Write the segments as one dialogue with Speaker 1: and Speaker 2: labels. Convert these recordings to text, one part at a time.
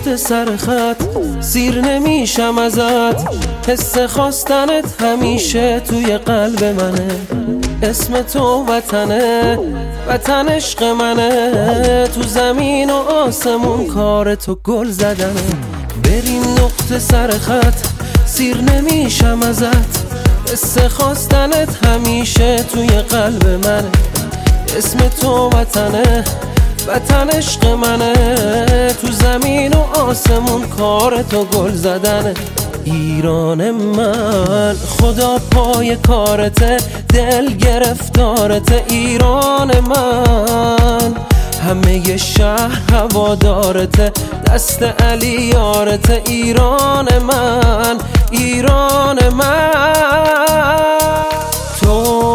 Speaker 1: نقطه سر خط، سیر نمیشم ازت. حس خواستنت همیشه توی قلب منه. اسم تو وطنه، وطن عشق منه. تو زمین و آسمون کار تو گل زدنه. بریم نقطه سر خط، سیر نمیشم ازت. حس خواستنت همیشه توی قلب منه. اسم تو وطنه، وطن عشق منه. تو زمین و آسمون کار تو گل زدنه. ایران من خدا پای کارته، دل گرفتارته. ایران من همه شهر هوادارته، دست علی یارته. ایران من، ایران من. تو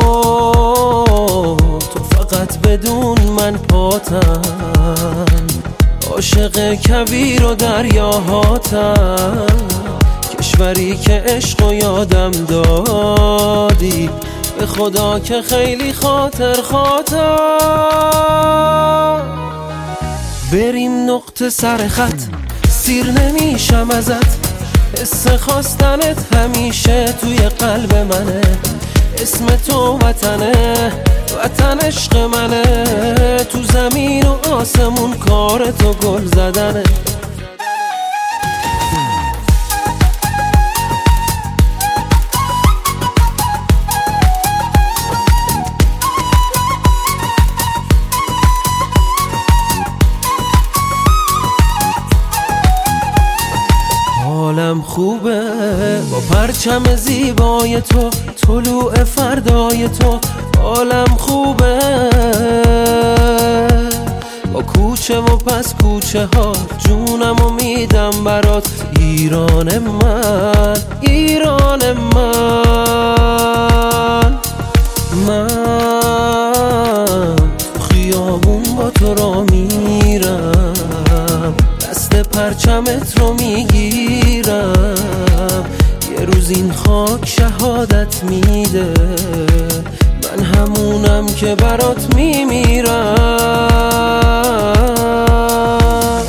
Speaker 1: فقط بدون من پاتم، عاشق کویر و دریاهاتم. کشوری که عشق و یادم دادی، به خدا که خیلی خاطر خواهم. بریم نقطه سر خط، سیر نمیشم ازت. حس خواستنت همیشه توی قلب منه. اسم تو وطنه، وطن عشق منه. تو زمین و آسمون کار تو گل زدنه. حالم خوبه با پرچم زیبای تو، طلوع فردای تو. حالم خوبه با کوچه و پس کوچه ها، جونم و میدم برات. ایران من، ایران من. من خیابون با تو را میرم، دست پرچمت رو میگیرم. یه روز این خاک شهادت میده، من همونم که برات میمیرم.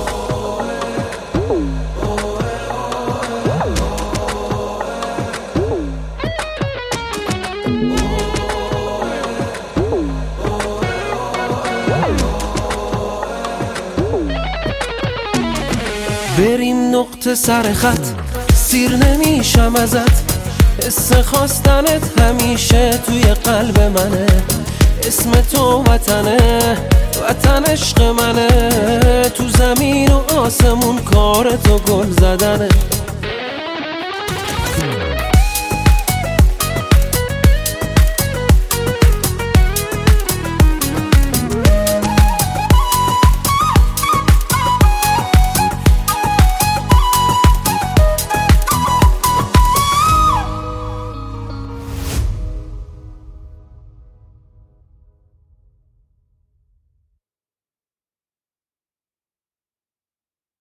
Speaker 1: بریم نقطه سر خط، سیر نمیشم ازت. حس خواستنت همیشه توی قلب منه. اسم تو وطنه، وطن عشق منه. تو زمین و آسمون کار تو گل زدنه.